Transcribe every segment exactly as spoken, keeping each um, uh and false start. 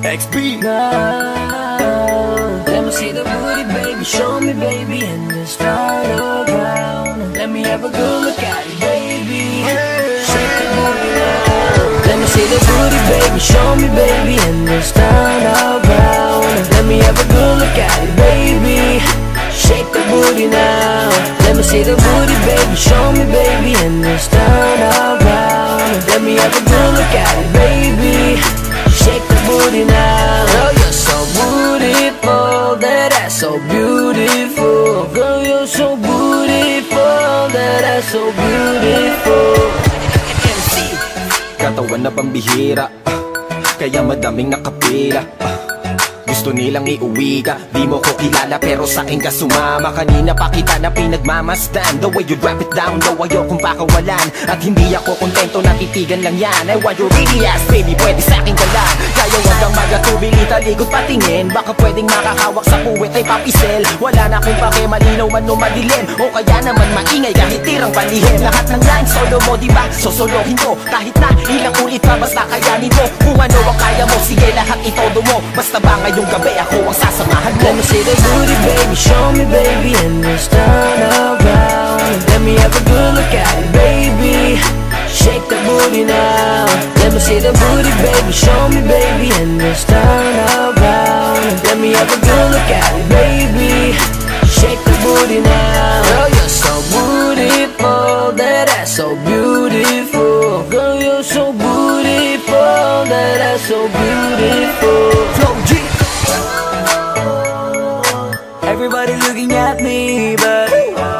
X B. Now, let me see the booty, baby. Show me, baby, and just turn around. Let me have a good look at it, baby. Shake the booty now. Let me see the booty, baby. Show me, baby, and just turn around. Let me have a good look at it, baby. Shake the booty now. Let me see the booty, baby. Show me, baby, and just turn around. Let me have a good look at it, baby. Shake the booty now. Girl, you're so beautiful. That ass so beautiful. Girl, you're so beautiful. That ass so beautiful. M C Katawan na pambihira, kaya madaming nakapila. Gusto nilang iuwi ka, di mo ko kilala pero sa'kin ka sumama. Kanina pa kita na pinagmamasdan, the way you drop it down, daw ayokong pakawalan. At hindi ako kontento, natitigan lang yan. I want your really ass, baby, pwede sa'kin ka lang. Kaya wag kang magatubili, talikod patingin. Baka pwedeng makakawak sa puwet ay papisel. Wala na akong pake, malinaw man o madilim. O kaya naman maingay kahit tirang palihim. Lahat ng lines, solo mo diba, sosolohin ko. Kahit na ilang ulit pa, basta kayanin mo. Kung ano ang kaya mo, sige lahat itodo mo. Basta ba ngayon gabi ako ang sasamahan mo. Let me see the booty, baby. Show me, baby, and just turn around. Let me have a good look at it, baby. Shake the booty now. Let me see the booty, baby. Show me, baby, and just turn around. Let me have a good look at it, baby. Shake the booty now. Girl, you're so beautiful. That ass so beautiful. Girl, you're so beautiful. That ass so beautiful. Flow G. Everybody looking at me, but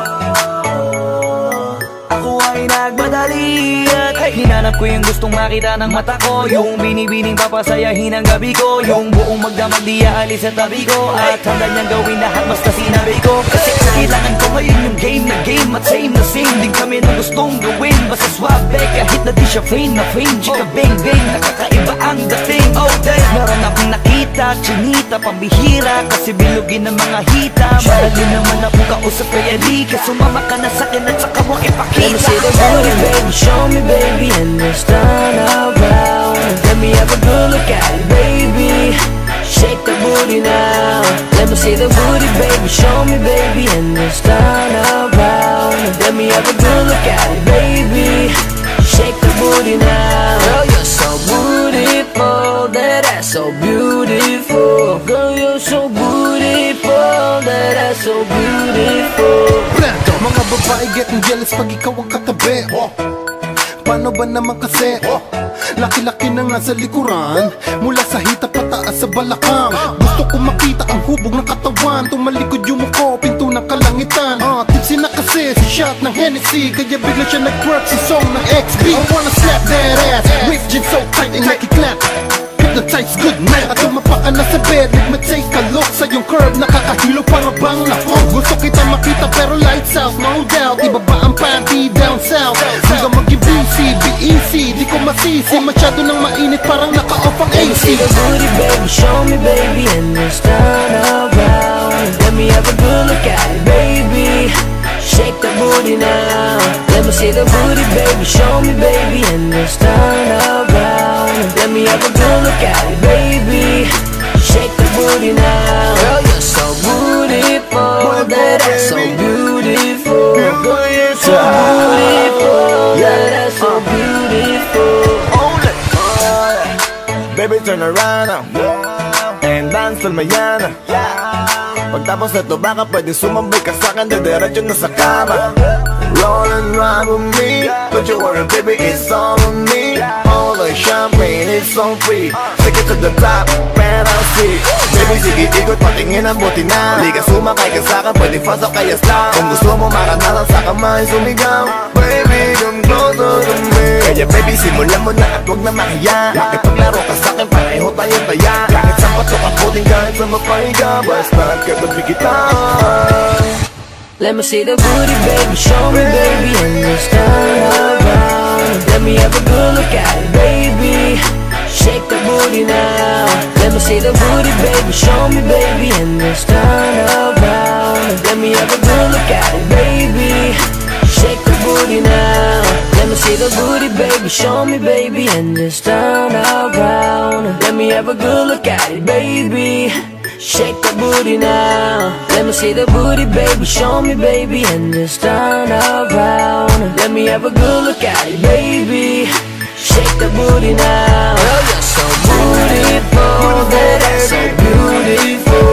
ako ay nagmadali. At hinanap ko yung gustong makita ng mata ko, yung binibining papasayahin ang gabi ko, yung buong magdamag di aalis sa tabi ko. At handa niyang gawin lahat basta sinabi ko. Kasi kailangan ko ngayon yung game na game. At same na same din kami na gustong gawin. Basta swabe kahit na di siya fame na fame. Chika bang bang, nakakaiba ang dating. Oh damn, meron akong nakita, chinita, pambihira. Kasi bilugin ng mga hita. Madali naman akong kausap kaya di ka sumama ka na sakin at saka mo ipakita. Let me see the booty, baby, show me, baby, and just turn around. Let me have a good look at it, baby. Shake the booty now. Let me see the booty, baby, show me, baby, and just turn around. Let me have a good look at it, baby. Shake the booty now. Girl, you're so beautiful. That ass so beautiful. Girl, you're so beautiful. That ass so beautiful. Mga babae getting jealous pag ikaw ang katabi. oh. Paano ba naman kasi? oh. Laki-laki na nga sa likuran, mula sa hita pataas sa balakang. Gusto ko makita ang hubog ng katawan, tumalikod yung mukha, pinto ng kalangitan. uh, Tipsy na kasi si shot ng Hennessy, kaya bigla siya nag-twerk sa song ng X B. I wanna slap that ass, ripped jeans so tight and like it clap. Hypnotize good man, at tumapa ka na sa bed. Let me take a look sa yung curve, nakakahilo para bang lafong. Gusto kita makita pero lights out, no doubt. Ibaba ang panty down south, hanggang mag-busy, be easy. Di ko masisi, masyado nang mainit, parang naka-off ang A Let me see C. the booty, baby, show me, baby, and just turn around. Let me have a good look at it, baby. Shake the booty now. Let me see the booty, baby, show me, baby, and just turn around. Let me have a good look at it, baby. Shake the booty now. Girl, you're so beautiful. That ass so beautiful. Girl, you're so beautiful. That ass so beautiful. Only baby, turn around now and dance till mañana. Pagtapos na to baka pwede sumambay ka sa'kin, dediretso na sa kama. Roll and ride with me, don't you worry baby, it's all on me. All the champagne, it's on free. Take it to the top, man, I'll see. Baby, sige ikot, patingin ang buti na. Di ka sumakay ka sa'kin, pwede fast up kaya stop. Kung gusto mo maranalang sa kamay, sumigaw. Baby, come closer to me. Kaya baby, simulan mo na at huwag na mahiya. Makipaglaro ka sa'kin, pareho tayong taya. Kahit sa patok ako din, kahit sa mapahiga, basta kagabi kita. Let me see the booty, baby, show me, baby, and just turn around. Let me have a good look at it, baby. Shake the booty now. Let me see the booty, baby, show me, baby, and just turn around. Let me have a good look at it, baby. Shake the booty now. Let me see see the booty, baby, show me, baby, and just turn around. Let me have a good look at it, baby. Shake the booty now. Let me see the booty, baby, show me, baby, and just turn around. Let me have a good look at it, baby. Shake the booty now. Girl, you're so beautiful, that ass so beautiful.